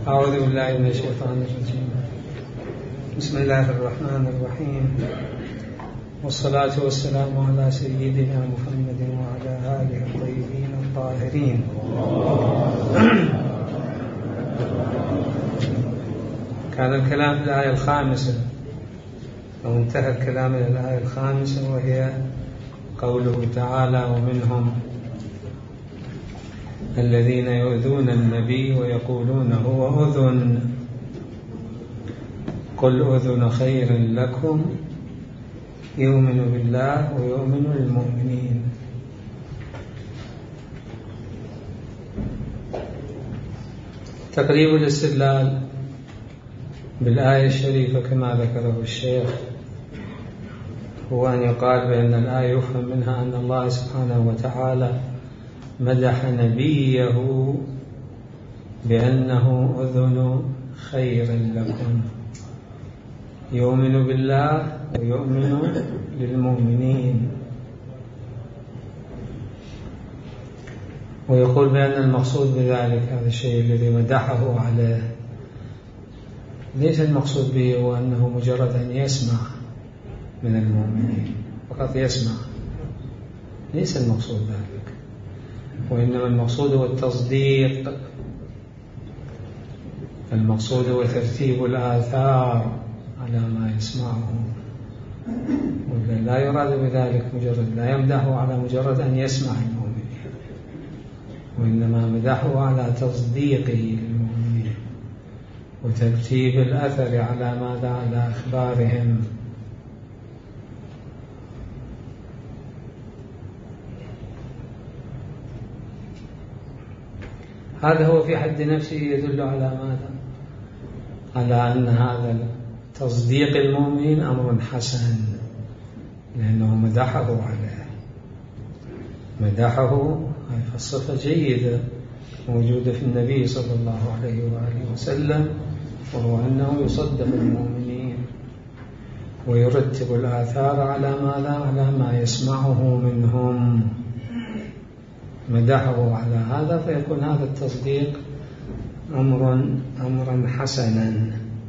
أعوذ بالله من الشيطان الرجيم. بسم الله الرحمن الرحيم، والصلاة والسلام على سيدنا محمد وعلى آله الطيبين الطاهرين. كان الكلام في الآية الخامسة، وانتهى الكلام إلى الآية الخامسة، وهي قوله تعالى: ومنهم الذين يؤذون النبي ويقولون هو أذن قل أذن خير لكم يؤمن بالله ويؤمن للمؤمنين. تقريب الاستدلال بالآية الشريفة كما ذكره الشيخ هو أن يقال بأن الآية يفهم منها أن الله سبحانه وتعالى مدح نبيه بأنه أذن خير لكم يؤمن بالله ويؤمن للمؤمنين، ويقول بأن المقصود بذلك هذا الشيء الذي مدحه عليه ليس المقصود به هو أنه مجرد أن يسمع من المؤمنين فقط يسمع، ليس المقصود ذلك، وإنما المقصود هو التصديق، المقصود هو ترتيب الآثار على ما يسمعه، لا يراد بذلك مجرد لا يمدحه على مجرد أن يسمع المؤمنين، وإنما مدحه على تصديقه للمؤمنين وترتيب الأثر على ماذا؟ على أخبارهم. هذا هو في حد نفسه يدل على ماذا؟ على أن هذا تصديق المؤمنين أمر حسن، لأنه مدحه عليه، مدحه الصفة جيدة موجودة في النبي صلى الله عليه وآله وسلم، وهو أنه يصدق المؤمنين ويرتب الآثار على ماذا؟ على ما يسمعه منهم، مدحه على هذا، فيكون هذا التصديق أمرا حسنا.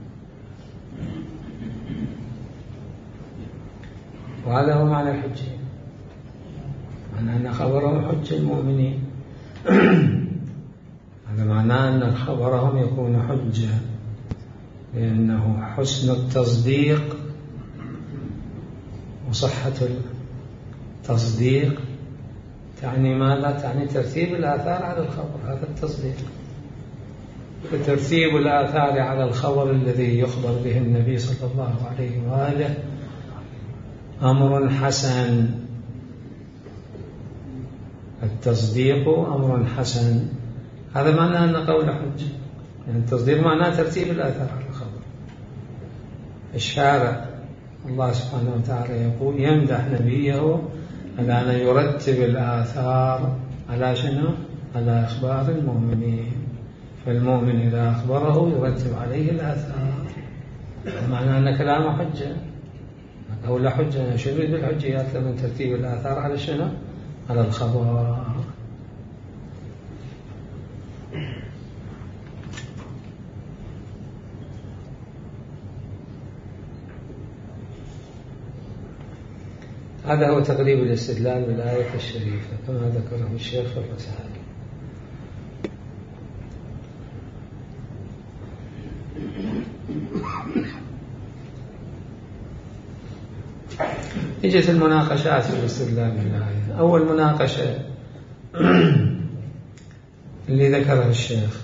وهذا هو معنى الحجة، معنى أن خبرهم حجة المؤمنين هذا معناه أن خبرهم يكون حجة، لأنه حسن التصديق وصحة التصديق تعني ماذا؟ تعني ترتيب الآثار على الخبر، هذا التصديق. فترتيب الآثار على الخبر الذي يخبر به النبي صلى الله عليه وآله أمر حسن، التصديق أمر حسن، هذا معناه أن قول حجة، يعني التصديق معناه ترتيب الآثار على الخبر. الشارع الله سبحانه وتعالى يقول يمدح نبيه على أن يرتب الآثار على شنو؟ على أخبار المؤمنين، فالمؤمن إذا أخبره يرتب عليه الآثار، معنى أن كلامه حجة أو لا حجة. شو يريد بالحجة؟ يأتي من ترتيب الآثار على شنو؟ على الخبر. هذا هو تقريب الاستدلال بالآية الشريفة كما ذكره الشيخ في الرسالة. إجت المناقشات في الاستدلال بالآية. أول مناقشة اللي ذكره الشيخ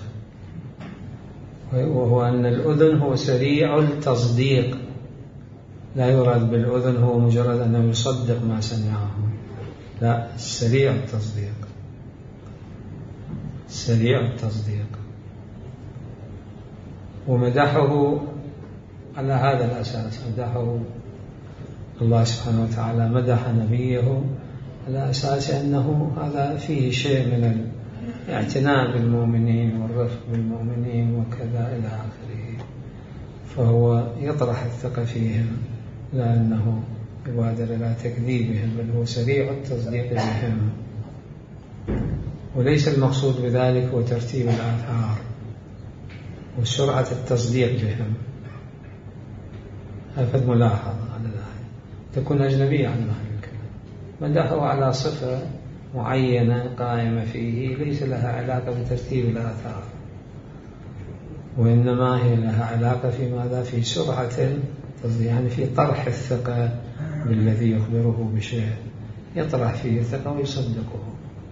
وهو أن الأذن هو سريع التصديق، لا يراد بالأذن هو مجرد أنه يصدق ما سمعه، لا، سريع التصديق، سريع التصديق. ومدحه على هذا الأساس، مدحه الله سبحانه وتعالى مدح نبيه على أساس أنه هذا فيه شيء من الاعتناء بالمؤمنين والرفق بالمؤمنين وكذا إلى آخره، فهو يطرح الثقة فيهم لا أنه يبادر إلى تكذيبهم، بل هو سريع التصديق بهم. وليس المقصود بذلك هو ترتيب الآثار، وسرعة التصديق بهم. هذا ملاحظة على الآية، تكون أجنبية عن أهل الكلام. مدحه على صفة معينة قائمة فيه ليس لها علاقة بترتيب الآثار، وإنما هي لها علاقة في ماذا؟ في سرعة التصديق، يعني في طرح الثقة بالذي يخبره بشيء، يطرح فيه الثقة ويصدقه.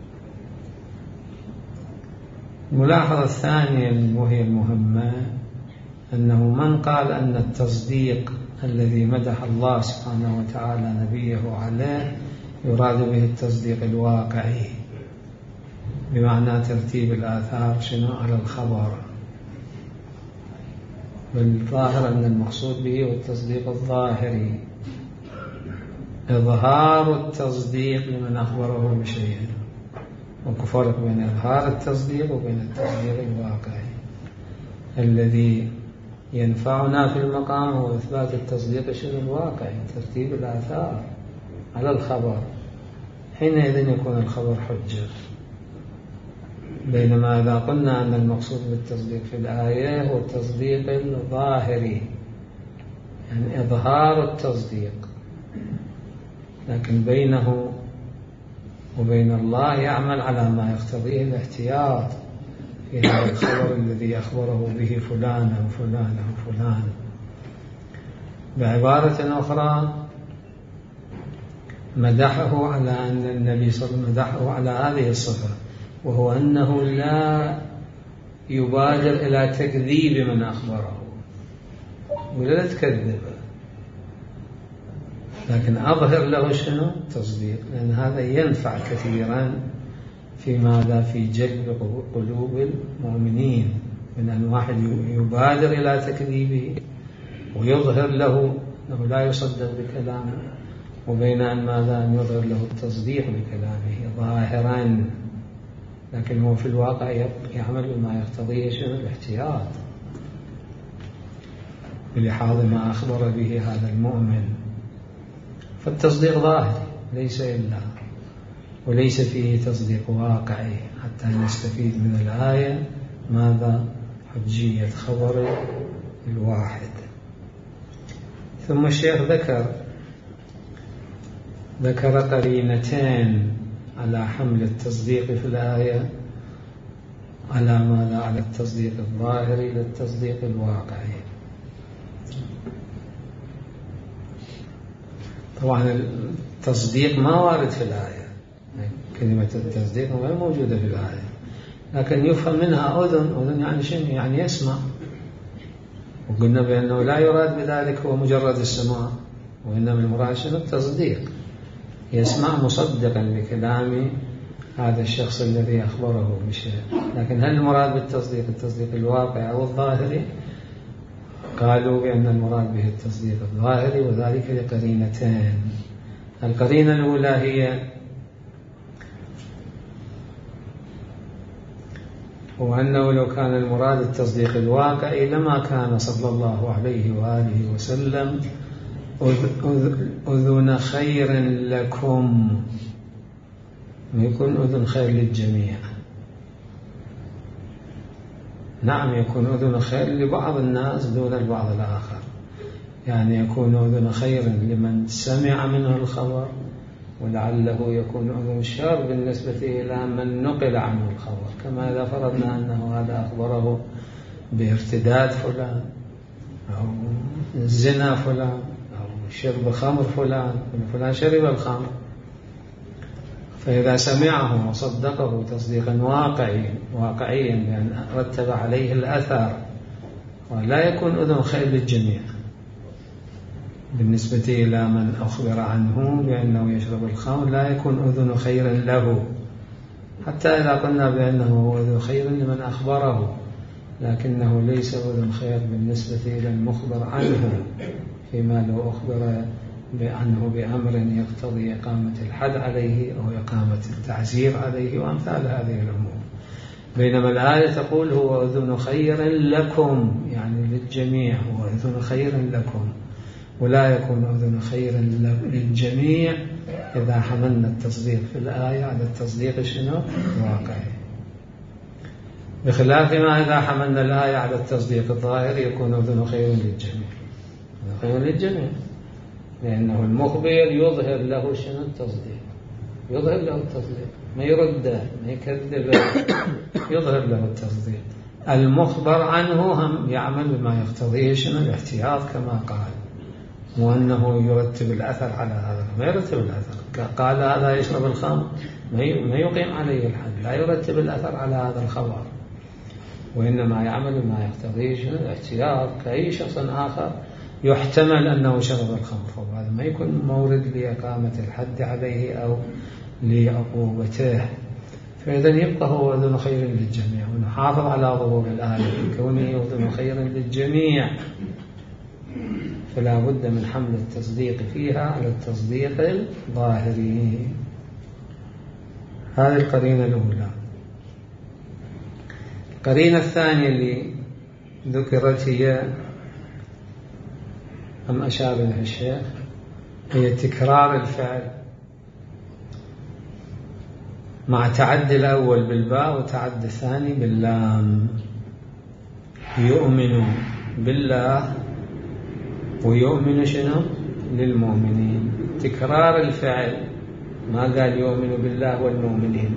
الملاحظة الثانية وهي المهمة، أنه من قال أن التصديق الذي مدح الله سبحانه وتعالى نبيه عليه يراد به التصديق الواقعي، بمعنى ترتيب الآثار شنو على الخبر، بالظاهر أن المقصود به هو التصديق الظاهري، إظهار التصديق لمن أخبره بشيء. وكفرق بين إظهار التصديق وبين التصديق الواقعي. الذي ينفعنا في المقام هو إثبات التصديق شنو الواقعي، ترتيب الآثار على الخبر، حينئذ يكون الخبر حجة. بينما إذا قلنا أن المقصود بالتصديق في الآية هو التصديق الظاهري، يعني إظهار التصديق، لكن بينه وبين الله يعمل على ما يقتضيه الاحتياط في هذا الخبر الذي أخبره به فلان أو فلان أو فلان. بعبارة أخرى، مدحه على أن النبي صلى الله عليه وسلم مدحه على هذه الصفة، وهو أنه لا يبادر إلى تكذيب من أخبره، ولا تكذبه، لكن أظهر له شنو؟ تصديق، لأن هذا ينفع كثيرا في ماذا؟ في جلب قلوب المؤمنين، من أن واحد يبادر إلى تكذيبه ويظهر له أنه لا يصدق بكلامه، وبين أن ماذا؟ أن يظهر له التصديق بكلامه ظاهرا، لكن هو في الواقع يعمل بما يقتضيه شنو؟ الاحتياط بلحاظ ما أخبر به هذا المؤمن. فالتصديق ظاهري ليس إلا، وليس فيه تصديق واقعي، حتى نستفيد من الآية ماذا؟ حجية خبر الواحد. ثم الشيخ ذكر قرينتين على حمل التصديق في الآية على ماذا؟ على التصديق الظاهري للتصديق الواقعي. طبعا التصديق ما وارد في الآية، كلمة التصديق غير موجودة في الآية، لكن يفهم منها أذن يعني شنو؟ يعني يسمع، وقلنا بأنه لا يراد بذلك هو مجرد السماع، وإنما المراد شنو؟ التصديق، يسمع مصدقا بكلام هذا الشخص الذي أخبره بشيء. لكن هل المراد بالتصديق التصديق الواقعي أو الظاهري؟ قالوا بأن المراد به التصديق الظاهري، وذلك لقرينتين. القرينة الأولى هي وأنه لو كان المراد التصديق الواقعي لما كان صلى الله عليه وآله وسلم أذن خير لكم، يكون أذن خير للجميع. نعم، يكون أذن خير لبعض الناس دون البعض الآخر، يعني يكون أذن خير لمن سمع منه الخبر، ولعله يكون أذن شر بالنسبة إلى من نقل عنه الخبر، كما إذا فرضنا أنه هذا أخبره بارتداد فلان أو زنا فلان أو شرب خمر فلان شرب الخمر، فإذا سمعه وصدقه تصديقا واقعيا بأن رتب عليه الأثر، ولا يكون أذن خير للجميع بالنسبة إلى من أخبر عنه بأنه يشرب الخمر، لا يكون أذن خير له، حتى إذا قلنا بأنه أذن خير لمن أخبره، لكنه ليس أذن خير بالنسبة إلى المخبر عنه، فيما لو أخبر عنه بأمر يقتضي إقامة الحد عليه أو إقامة التعزير عليه وأمثال هذه الأمور. بينما الآية تقول هو أذن خير لكم، يعني للجميع، هو أذن خير لكم، ولا يكون أذن خير للجميع إذا حملنا التصديق في الآية على التصديق شنو؟ واقعي. بخلاف ما إذا حملنا الآية على التصديق الظاهر يكون أذن خير للجميع، خير للجميع، لأنه المخبر يظهر له شنو التصديق، يظهر له التصديق، ما يرده ما يكذبه، يظهر له التصديق. المخبر عنه هم يعمل بما يقتضيه شنو الاحتياط كما قال، وأنه يرتب الأثر على هذا، ما يرتب الأثر. قال هذا يشرب الخمر ما يقيم عليه الحد، لا يرتب الأثر على هذا الخبر، وإنما يعمل بما يقتضيه شنو الاحتياط كأي شخص آخر يحتمل أنه شرب الخمر، وهذا ما يكون مورد لإقامة الحد عليه أو لعقوبته. فإذا يبقى هو أذن خير للجميع، ونحافظ على ظهور الآية كونه أذن خير للجميع، فلا بد من حمل التصديق فيها على التصديق الظاهري. هذه القرينة الأولى. القرينة الثانية اللي ذكرت هي أم أشار لها الشيخ، هي تكرار الفعل مع تعدي الأول بالباء وتعدي الثاني باللام. يؤمن بالله ويؤمن شنو للمؤمنين، تكرار الفعل، ما قال يؤمن بالله والمؤمنين.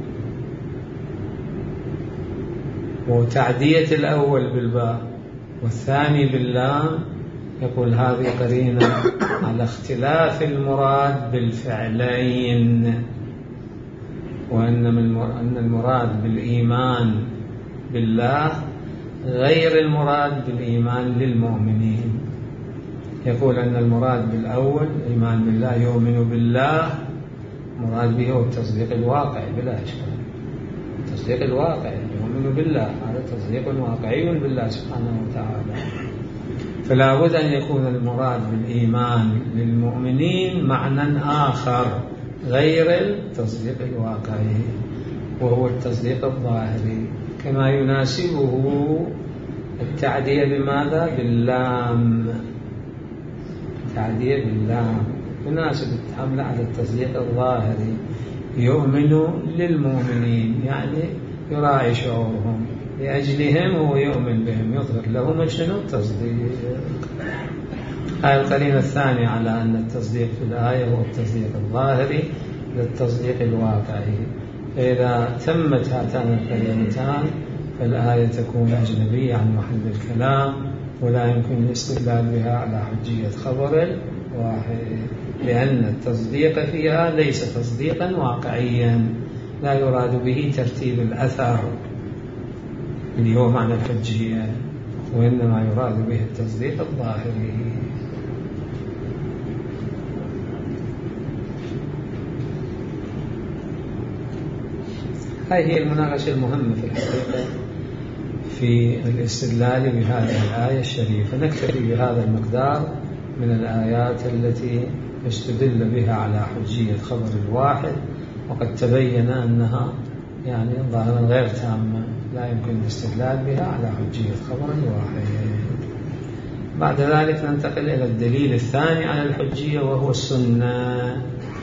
وتعدية الأول بالباء والثاني باللام، يقول هذه قرينة على اختلاف المراد بالفعلين، وأن المراد بالإيمان بالله غير المراد بالإيمان للمؤمنين. يقول أن المراد بالأول الإيمان بالله، يؤمن بالله، مراد به هو التصديق الواقعي بلا إشكال، التصديق الواقعي، يؤمن بالله هذا تصديق واقعي بالله سبحانه وتعالى. فلا بد أن يكون المراد بالإيمان للمؤمنين معنى آخر غير التصديق الواقعي، وهو التصديق الظاهري، كما يناسبه التعدية بماذا؟ باللام، التعدية باللام يناسب الحمل على التصديق الظاهري. يؤمن للمؤمنين يعني يراعي شعورهم، لأجلهم هو يؤمن بهم، يظهر لهم شنو التصديق. هذه القرينة الثانية على أن التصديق في الآية هو التصديق الظاهري للتصديق الواقعي. فإذا تمت هاتان القرينتان فالآية تكون أجنبية عن محل الكلام، ولا يمكن الاستدلال بها على حجية خبر واحد، لأن التصديق فيها ليس تصديقا واقعيا، لا يراد به ترتيب الأثر اللي هو معنى الحجية، وإنما يراد به التصديق الظاهري. هذه هي المناقشة المهمة في الحقيقة في الاستدلال بهذه الآية الشريفة. نكتفي بهذا المقدار من الآيات التي استدل بها على حجية خبر الواحد، وقد تبين أنها يعني ظاهرا غير تامة، لا يمكن الاستدلال بها على حجية خبر الواحد. بعد ذلك ننتقل إلى الدليل الثاني على الحجية، وهو السنة.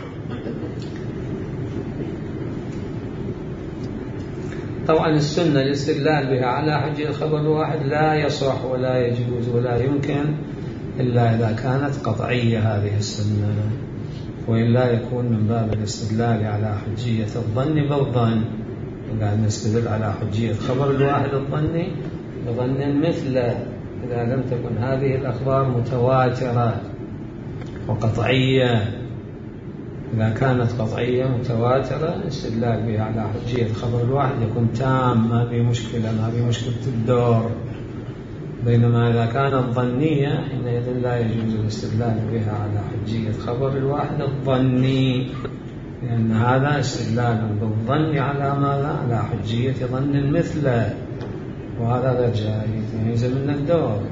طبعا السنة الاستدلال بها على حجية خبر الواحد لا يصح ولا يجوز ولا يمكن إلا إذا كانت قطعية هذه السنة، وإلا يكون من باب الاستدلال على حجية الظن بالظن. إذا نستدل على حجية خبر الواحد الظني بظن مثله، إذا لم تكن هذه الأخبار متواترة وقطعية. إذا كانت قطعية متواترة الاستدلال بها على حجية خبر الواحد يكون تام، ما في مشكلة، ما في مشكلة الدور. بينما إذا كانت ظنية حينئذ لا يجوز الاستدلال بها على حجية خبر الواحد الظني، لأن هذا استدلال بالظن على ماذا؟ على حجية ظن مثله، وهذا غير جائز، يلزم من الدور.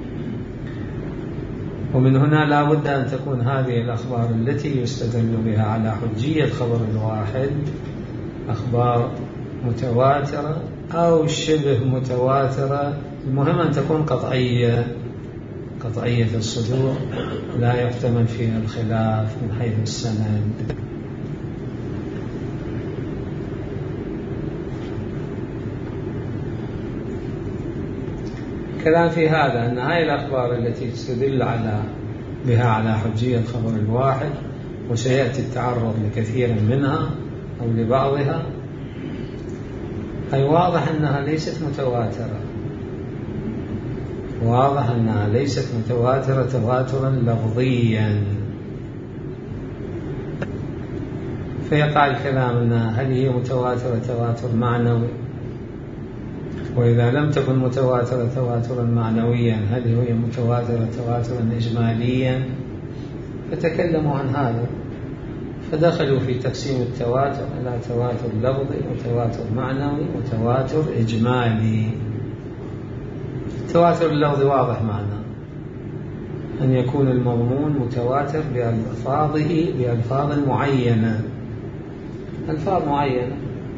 ومن هنا لا بد أن تكون هذه الأخبار التي يستدل بها على حجية خبر الواحد أخبار متواترة أو شبه متواترة، المهم أن تكون قطعية الصدور، لا يحتمل فيها الخلاف من حيث السند. الكلام في هذا أن هذه الأخبار التي تدل بها على حجية خبر الواحد، وسيأتي التعرض لكثير منها أو لبعضها، أي واضح أنها ليست متواترة، واضح أنها ليست متواترة تواترا لفظيا. فيقع الكلام أنها هل هي متواترة تواتر معنوي، وإذا لم تكن متواترة تواترا معنويا هل هي متواترة تواترا إجماليا. فتكلموا عن هذا، فدخلوا في تقسيم التواتر إلى تواتر لفظي وتواتر معنوي وتواتر إجمالي. التواتر اللفظي واضح معنا أن يكون المضمون متواتر بألفاظ معينة، ألفاظ معينة،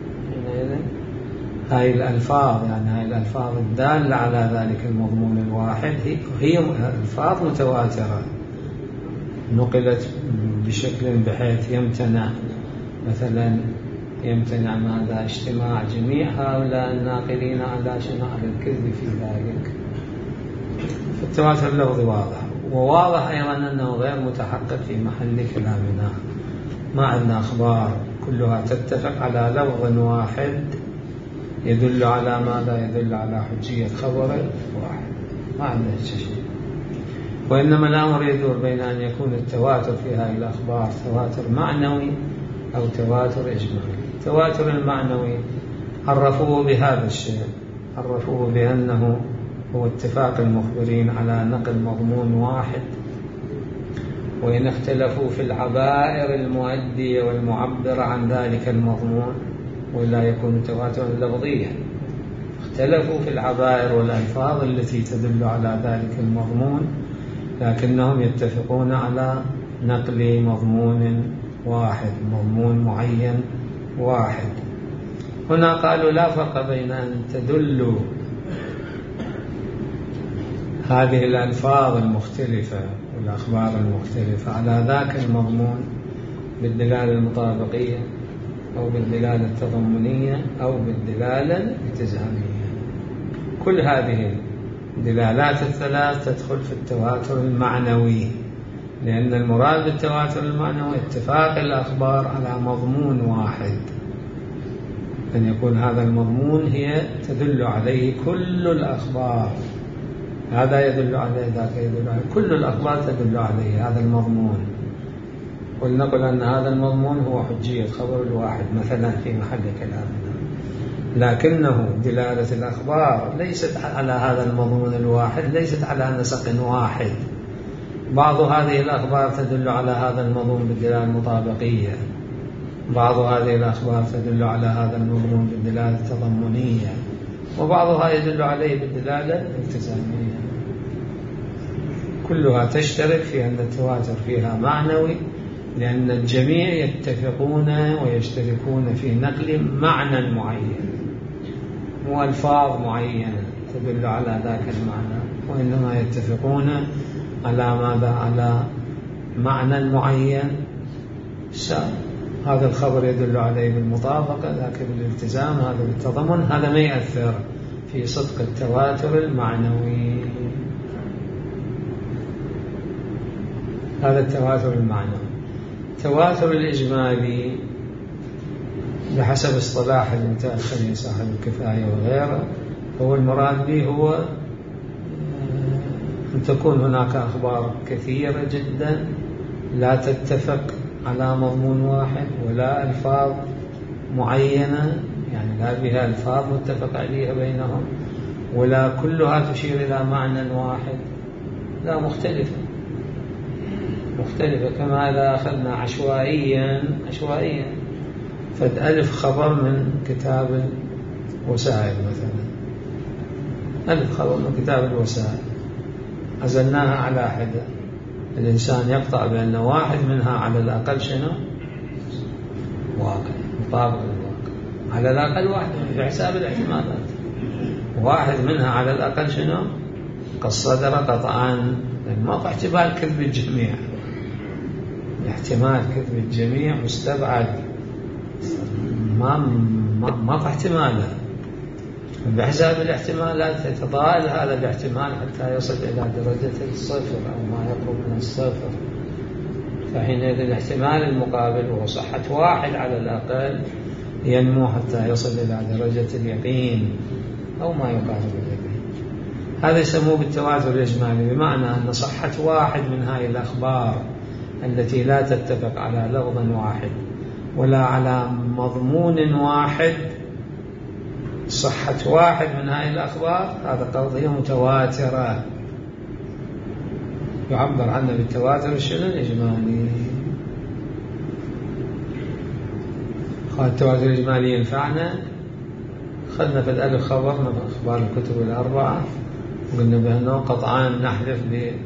هاي الألفاظ يعني هاي الألفاظ الدالة على ذلك المضمون الواحد هي ألفاظ متواترة نقلت بشكل بحيث يمتنع مثلا ماذا اجتماع جميع هؤلاء الناقلين على الكذب في ذلك. فالتواتر اللفظي واضح، وواضح أيضا أنه غير متحقق في محل كلامنا. ما عندنا أخبار كلها تتفق على لفظ واحد يدل على ماذا؟ يدل على حجية خبر واحد، ما عندنا شيء. وإنما الأمر يدور بين أن يكون التواتر في هذه الأخبار تواتر معنوي أو تواتر إجمالي. التواتر المعنوي عرفوه بهذا الشيء، عرفوه بأنه هو اتفاق المخبرين على نقل مضمون واحد، وإن اختلفوا في العبائر المؤدية والمعبرة عن ذلك المضمون ولا يكون تواترا لفظيا. اختلفوا في العبائر والألفاظ التي تدل على ذلك المضمون، لكنهم يتفقون على نقل مضمون واحد، مضمون معين واحد. هنا قالوا لا فرق بين أن تدل هذه الألفاظ المختلفة والأخبار المختلفة على ذاك المضمون بالدلالة المطابقية أو بالدلالة التضمنية أو بالدلالة الالتزامية. كل هذه الدلالات الثلاث تدخل في التواتر المعنوي، لأن المراد بالتواتر المعنوي اتفاق الأخبار على مضمون واحد، أن يكون هذا المضمون هي تدل عليه كل الأخبار، هذا يدل عليه ذاك يدل عليه، كل الأخبار تدل عليه هذا المضمون. ولنقل أن هذا المضمون هو حجية خبر الواحد مثلا في محل كلامنا، لكنه دلالة الأخبار ليست على هذا المضمون الواحد، ليست على نسق واحد. بعض هذه الأخبار تدل على هذا المضمون بالدلالة المطابقية، بعض هذه الأخبار تدل على هذا المضمون بالدلالة التضمنية، وبعضها يدل عليه بالدلالة الالتزامية. كلها تشترك في أن التواتر فيها معنوي، لأن الجميع يتفقون ويشتركون في نقل معنى معين، مو ألفاظ معينة تدل على ذاك المعنى، وإنما يتفقون على ماذا؟ على معنى معين. هذا الخبر يدل عليه بالمطابقة، لكن الالتزام هذا بالتضمن، هذا ما يأثر في صدق التواتر المعنوي. هذا التواتر المعنوي. التواتر الإجمالي بحسب اصطلاح المتأخرين صاحب الكفاية وغيره، هو المراد به هو أن تكون هناك أخبار كثيرة جدا لا تتفق على مضمون واحد ولا ألفاظ معينة، يعني لا بها ألفاظ متفق عليها بينهم ولا كلها تشير إلى معنى واحد، لا مختلفة كما إذا أخذنا عشوائيا فد ألف خبر من كتاب الوسائل مثلا، ألف خبر من كتاب الوسائل عزلناها على حدة، الإنسان يقطع بأن واحد منها على الأقل شنو؟ واقع، مطابق للواقع، على الأقل واحد في حساب الاحتمالات، واحد منها على الأقل شنو؟ قد صدر قطعا، ما في احتمال كذب الجميع، احتمال كذب الجميع مستبعد، ما في احتماله. بحساب الاحتمالات يتضاءل هذا الاحتمال حتى يصل إلى درجة الصفر أو ما يقرب من الصفر، فحينئذ الاحتمال المقابل وهو صحة واحد على الأقل ينمو حتى يصل إلى درجة اليقين أو ما يقارب اليقين. هذا يسموه بالتواتر الإجمالي، بمعنى أن صحة واحد من هذه الأخبار التي لا تتفق على لفظ واحد ولا على مضمون واحد، صحة واحد من هذه الأخبار هذا قضية متواترة يعبر عنه بالتواتر شنو الإجمالي. قال التواتر الإجمالي ينفعنا، خلنا في الألف خبرنا بأخبار الكتب الأربعة وقلنا بأنه قطعان نحلف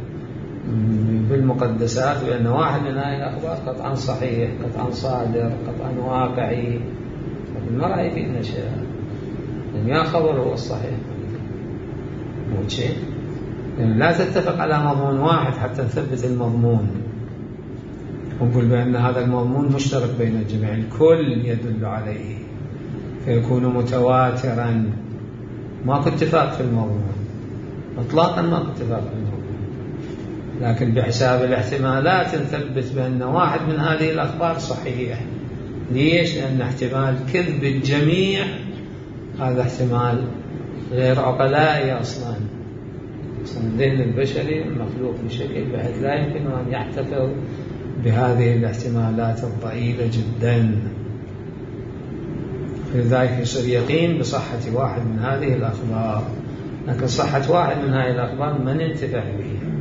بالمقدسات بأن واحد من هذه الأخبار قطعا صحيح، قطعا صادر، قطعا واقعي. ما رأي فينا شيء يا خبر هو الصحيح مو شيء، يعني لا تتفق على مضمون واحد حتى نثبت المضمون ونقول بأن هذا المضمون مشترك بين الجميع، الكل يدل عليه فيكون متواترا. ماكو اتفاق في المضمون اطلاقا، ماكو اتفاق في المضمون، لكن بحساب الاحتمالات نثبت بأن واحد من هذه الأخبار صحيح. ليش؟ لأن احتمال كذب الجميع هذا احتمال غير عقلائي أصلا الذهن البشري مخلوق بشكل بحيث لا يمكن أن يحتفظ بهذه الاحتمالات الضئيلة جدا، لذلك يصير يقين بصحة واحد من هذه الأخبار. لكن صحة واحد من هذه الأخبار ما ننتفع بها،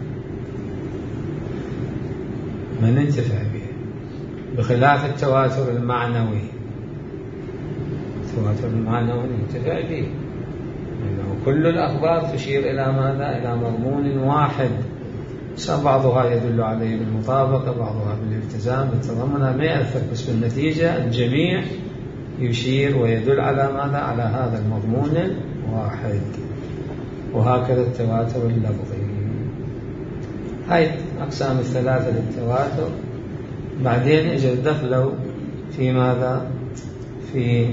ما ننتفع بها، بخلاف التواتر المعنوي. التواتر المعنوي ننتفع به لأنه كل الأخبار تشير إلى ماذا؟ إلى مضمون واحد، بعضها يدل عليه بالمطابقة، بعضها بالالتزام بالتضمن، ما يأثر، بس بالنتيجة الجميع يشير ويدل على ماذا؟ على هذا المضمون الواحد. وهكذا التواتر اللفظي. هاي أقسام الثلاثة للتواتر. بعدين اجى دخلوا في ماذا؟ في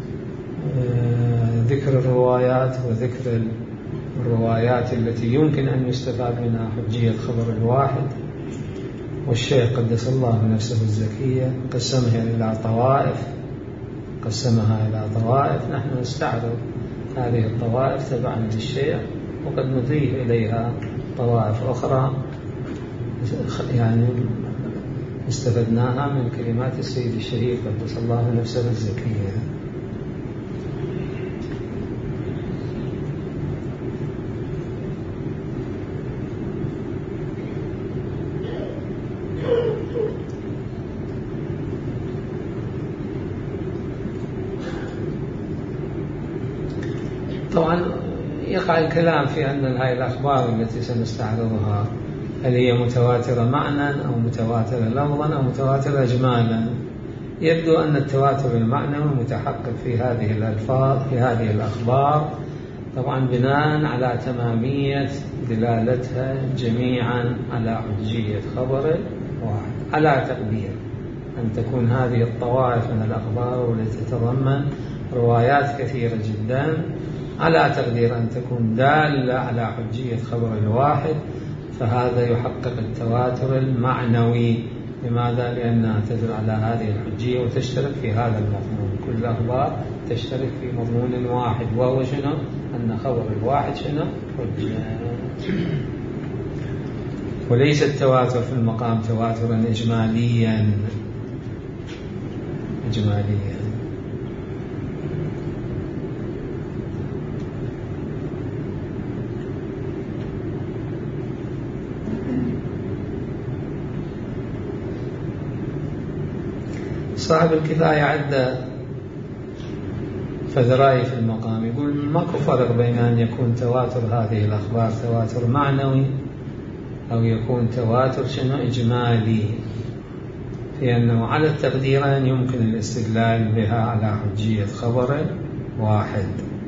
ذكر الروايات وذكر الروايات التي يمكن أن يستفاد منها حجية خبر الواحد. والشيخ قدس الله نفسه الزكية قسمها إلى طوائف، نحن نستعرض هذه الطوائف تبعا للشيخ، وقد نضيف إليها طوائف أخرى يعني استفدناها من كلمات السيد الشهيد قدس الله نفسه الزكية. طبعا يقع الكلام في أن هذه الأخبار التي سنستعرضها هل هي متواترة معنى أو متواترة لفظا أو متواترة إجمالا. يبدو أن التواتر المعنوي متحقق في هذه الألفاظ، في هذه الأخبار، طبعا بناء على تمامية دلالتها جميعا على حجية خبر واحد، على تقدير أن تكون هذه الطوائف من الأخبار والتي تتضمن روايات كثيرة جدا، على تقدير أن تكون دالة على حجية خبر الواحد، فهذا يحقق التواتر المعنوي. لماذا؟ لأنها تدل على هذه الحجية وتشترك في هذا المضمون. كل الأخبار تشترك في مضمون واحد، وهو شنو؟ أن خبر الواحد شنو؟ حجة. وليس التواتر في المقام تواترا إجماليا. صاحب الكفاية عدة فذرائي في المقام، يقول ماكو فرق بين أن يكون تواتر هذه الأخبار تواتر معنوي أو يكون تواتر شنو إجمالي، لأنه على التقديرين يمكن الاستدلال بها على حجية خبر واحد،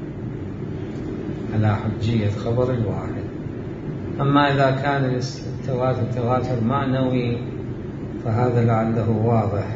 على حجية خبر الواحد. أما إذا كان التواتر تواتر معنوي فهذا لعله واضح.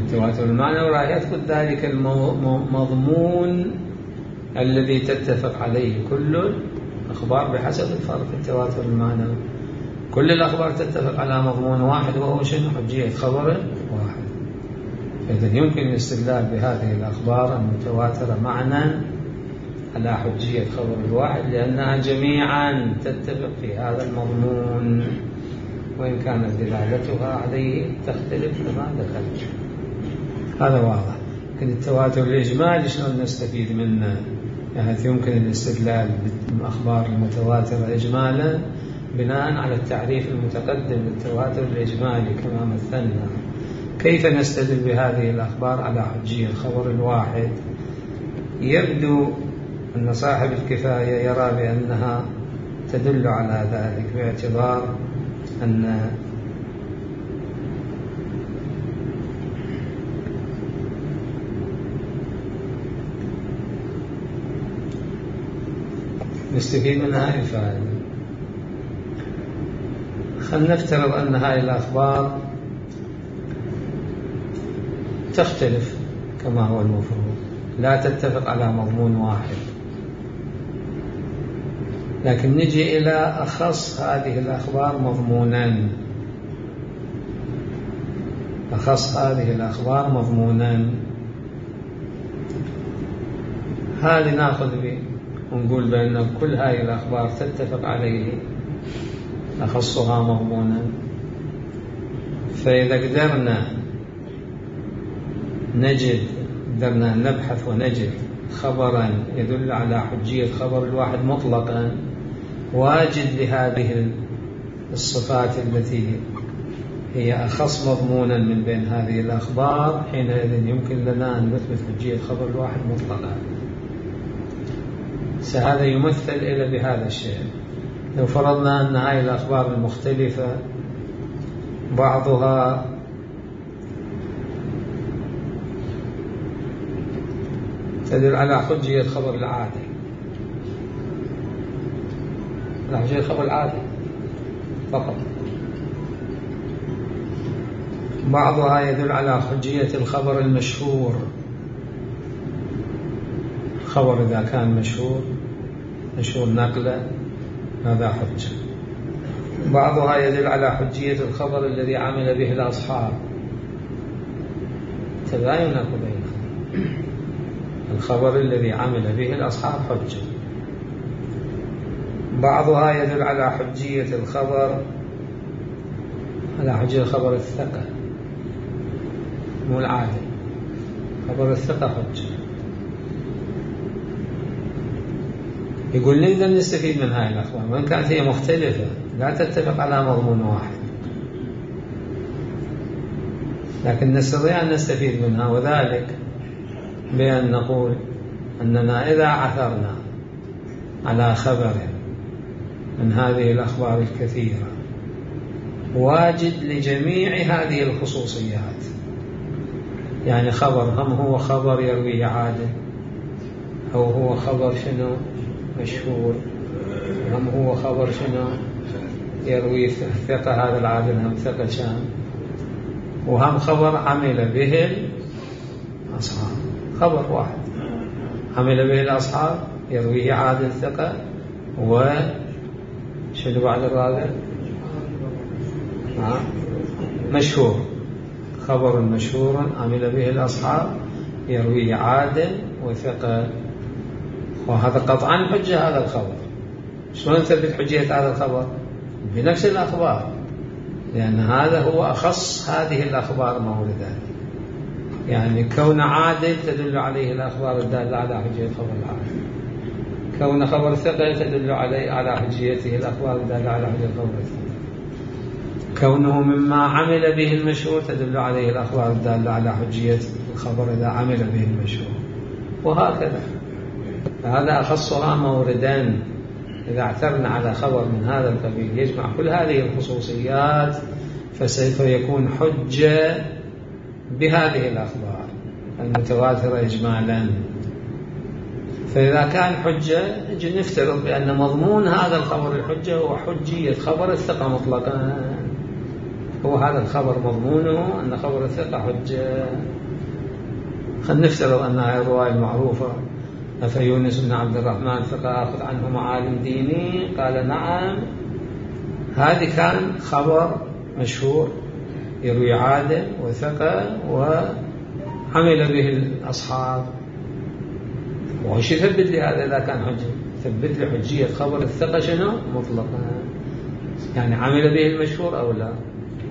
تواتر المعنى وراح يثبت ذلك المضمون الذي تتفق عليه كل الأخبار بحسب الفرق في التواتر المعنوي. كل الأخبار تتفق على مضمون واحد وهو شنو؟ حجية خبر واحد. فإذا يمكن الاستدلال بهذه الأخبار المتواترة معنى على حجية خبر الواحد لأنها جميعا تتفق في هذا المضمون، وإن كانت دلالتها عليه تختلف كما ذكرت. هذا واضح. لكن التواتر الإجمالي شلون نستفيد منه؟ يعني يمكن الاستدلال بالأخبار المتواترة إجمالا بناء على التعريف المتقدم للتواتر الإجمالي كما مثلنا. كيف نستدل بهذه الأخبار على حجية الخبر الواحد؟ يبدو أن صاحب الكفاية يرى بأنها تدل على ذلك باعتبار أن نستفيد من هذه الفائدة. خلينا نفترض أن هذه الأخبار تختلف كما هو المفروض، لا تتفق على مضمون واحد، لكن نجي إلى أخص هذه الأخبار مضمونا. أخص هذه الأخبار مضمونا هذه نأخذ به ونقول بأن كل هذه الأخبار تتفق عليه أخصها مضمونا. فإذا قدرنا نبحث ونجد خبرا يدل على حجية خبر الواحد مطلقا، واجد لهذه الصفات التي هي أخص مضمونا من بين هذه الأخبار، حينئذ يمكن لنا أن نثبت حجية خبر الواحد مطلقا. هذا يمثل إلى بهذا الشيء. لو فرضنا أن هذه الأخبار المختلفة بعضها تدل على حجية خبر العادة، على حجية خبر العادة فقط، بعضها يدل على حجية الخبر المشهور، الخبر إذا كان مشهور نقله هذا حجة. بعضها يدل على حجية الخبر الذي عمل به الأصحاب، تباين بينهم، الخبر الذي عمل به الأصحاب حجة. بعضها يدل على حجية الخبر، على حجية الخبر الثقة مو العادة، خبر الثقة حجة. يقول نقدر نستفيد من هاي الأخبار وإن كانت هي مختلفة لا تتفق على مضمون واحد، لكن نستطيع أن نستفيد منها، وذلك بأن نقول أننا إذا عثرنا على خبر من هذه الأخبار الكثيرة واجد لجميع هذه الخصوصيات، يعني خبر هم هو خبر يروي عادل، أو هو خبر شنو مشهور، هم هو خبر شنو يروي ثقة، هذا العادل هم ثقة شام، وهم خبر عمل به الأصحاب، خبر واحد عمل به الأصحاب يرويه عادل ثقة، وشنو بعد الرابع مشهور، خبر مشهور عمل به الأصحاب يرويه عادل وثقة، وهذا قطعا حجة هذا الخبر. شلون نثبت حجية هذا الخبر؟ بنفس الأخبار، لأن هذا هو أخص هذه الأخبار موردات، يعني كون عادل تدل عليه الأخبار الدالة على حجية خبر العادل، كون خبر ثقة تدل عليه على حجيته الأخبار الدالة على حجية خبر الثقة، كونه مما عمل به المشهور تدل عليه الأخبار الدالة على حجية الخبر إذا عمل به المشهور، وهكذا. فهذا أخصها موردان. إذا اعثرنا على خبر من هذا القبيل يجمع كل هذه الخصوصيات فسوف يكون حجة بهذه الأخبار المتواترة إجمالا. فإذا كان حجة نجي نفترض بأن مضمون هذا الخبر الحجة هو حجية خبر الثقة مطلقا، هو هذا الخبر مضمونه أن خبر الثقة حجة. خلينا نفترض أنها الرواية المعروفة: أفيونس بن عبد الرحمن ثقة أخذ عنه معالم ديني؟ قال نعم. هذه كان خبر مشهور يروي عادل وثقة وعمل به الأصحاب. وش يثبت لي هذا إذا كان حجة؟ ثبت لي حجية خبر الثقة شنو؟ مطلقا، يعني عمل به المشهور أو لا؟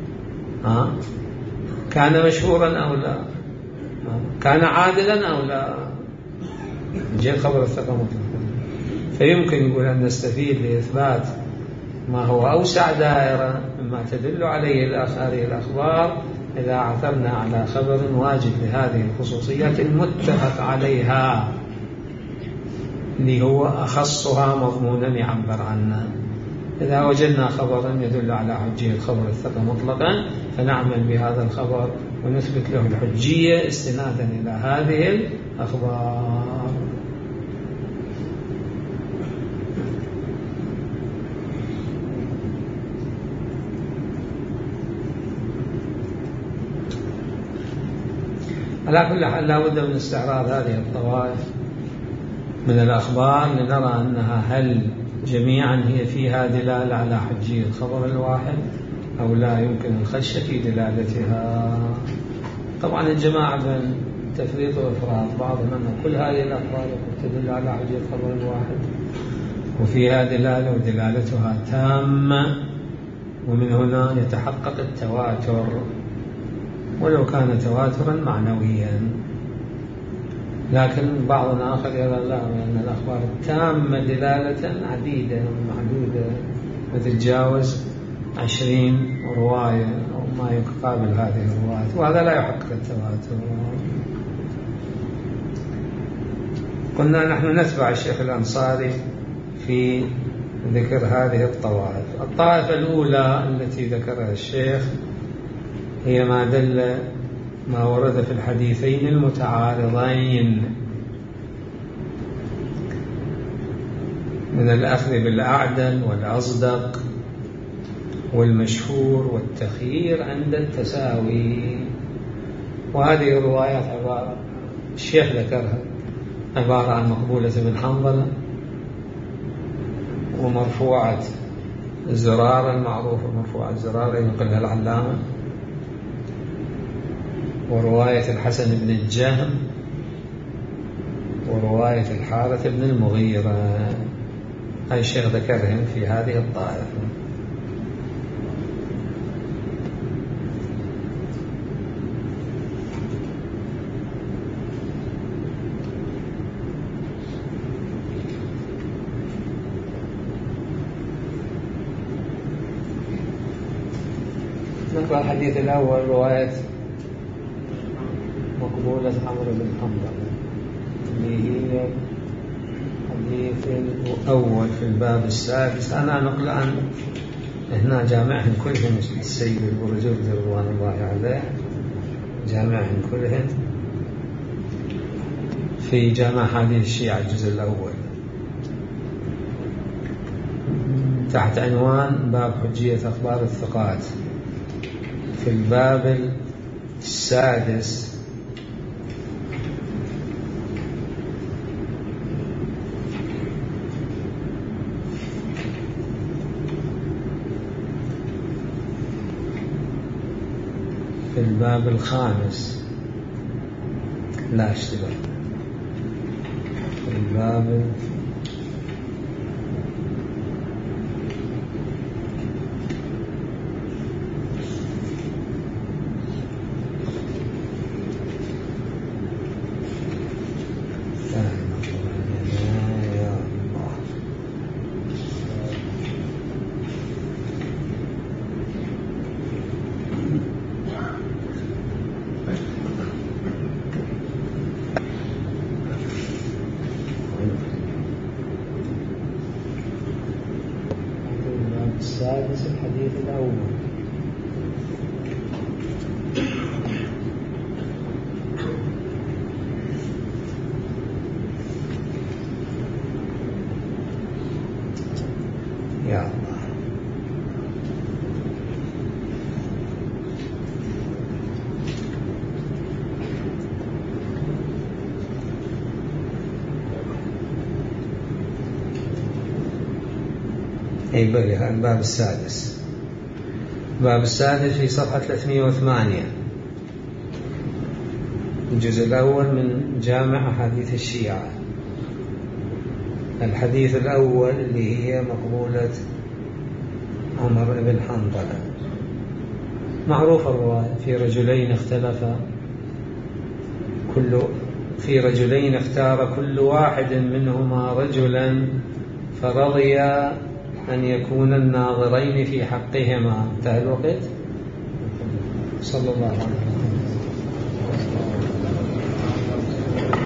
كان مشهورا أو لا؟ كان عادلا أو لا؟ جاء خبر الثقة مطلقا. فيمكن يقول أن نستفيد لإثبات ما هو أوسع دائرة مما تدل عليه هذه الأخبار إذا عثرنا على خبر واجد لهذه الخصوصيات المتفق عليها، اللي هو أخصها مضمونا يعبر عنه. إذا وجدنا خبرا يدل على حجية خبر الثقة مطلقا فنعمل بهذا الخبر ونثبت له الحجية استنادا إلى هذه الأخبار. على كل حال لا بد من استعراض هذه الطوائف من الأخبار لنرى أنها هل جميعا هي فيها دلالة على حجية الخبر الواحد أو لا يمكن الخشية في دلالتها. طبعا الجماعة بين تفريط وإفراط، بعضهم أن كل هذه الأخبار تدل على حجية الخبر الواحد وفيها دلالة ودلالتها تامة، ومن هنا يتحقق التواتر ولو كان تواترا معنويا. لكن بعض آخر يرى لا، أن الأخبار التامة دلالة عديدة ومحدودة وتتجاوز 20 رواية أو ما يقابل هذه الروايات، وهذا لا يحقق التواتر. قلنا نحن نتبع الشيخ الأنصاري في ذكر هذه الطوائف. الطائفة الأولى التي ذكرها الشيخ هي ما ورد في الحديثين المتعارضين من الأخذ بالأعدل والأصدق والمشهور والتخيير عند التساوي. وهذه الروايات الشيخ ذكرها عبارة عن مقبولة بن حنظلة ومرفوعة زرار المعروفة، مرفوعة زرار ينقلها العلامة، ورواية الحسن بن الجهم، ورواية الحارث بن المغيرة. هاي الشيخ ذكرهم في هذه الطائفة. نقرأ الحديث الأول، رواية مقبولة عمرو بن حنظلة اللي هي الحديث الأول في الباب السادس. أنا نقل عن هنا جامعهم كلهم السيد البرجردي رضوان الله عليه، جامعهم كلهم في جامع حديث الشيعة الجزء الأول تحت عنوان باب حجية أخبار الثقات. في الباب السادس في الباب الخامس، لا اشتباه، في الباب أي بلها الباب السادس. الباب السادس في صفحة 308، الجزء الأول من جامع أحاديث الشيعة. الحديث الأول اللي هي مقبولة عمر بن حنظلة، معروف الرواية: في رجلين اختار كل واحد منهما رجلا فرضي أن يكون الناظرين في حقهما. انتهى الوقت. صلى الله عليه وسلم.